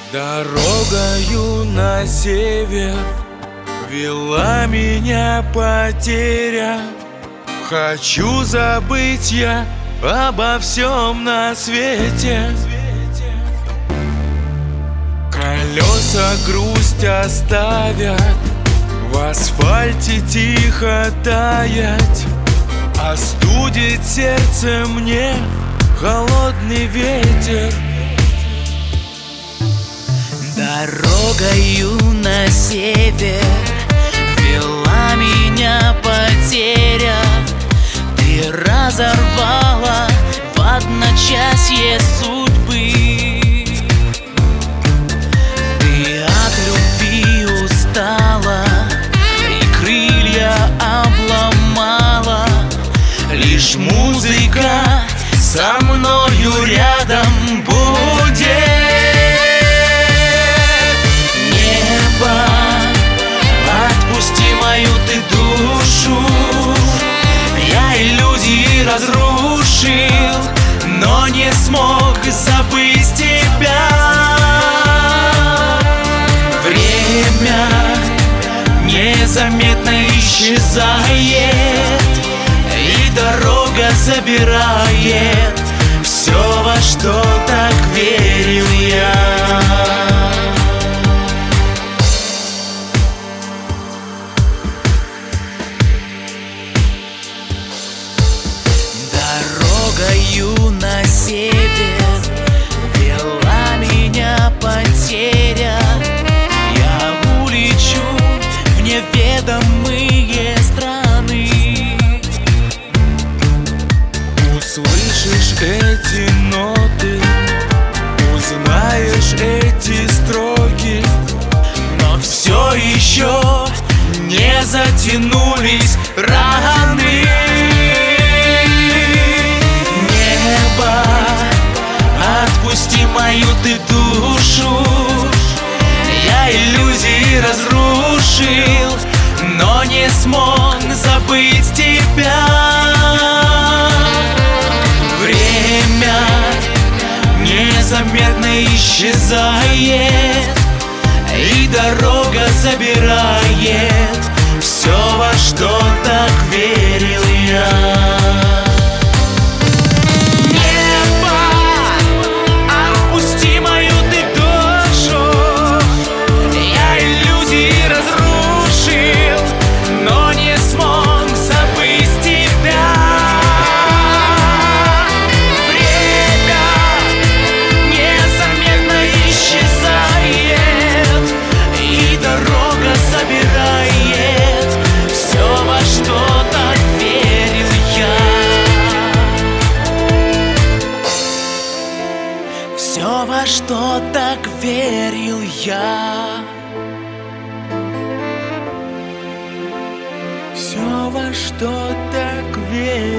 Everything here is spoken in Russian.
Дорогою на север вела меня потеря. Хочу забыть я обо всем на свете. Колеса грусть оставят, в асфальте тихо таять, остудит сердце мне холодный ветер. Дорогою на север вела меня потеря. Ты разорвала в одночасье судьбы. Ты от любви устала и крылья обломала. Лишь музыка со мною рядом будет. Отпусти мою ты душу. Я иллюзии разрушил, но не смог забыть тебя. Время незаметно исчезает, и дорога забирает все, во что так верил я. Дорогою на север вела меня потеря. Я улечу в неведомые страны. Услышишь эти ноты, узнаешь эти строки, но все еще не затянулись раны. Отпусти мою ты душу. Я иллюзии разрушил, но не смог забыть тебя. Время незаметно исчезает, и дорога забирает все, во что так верил я. Все, во что так верил я. все, во что так верил.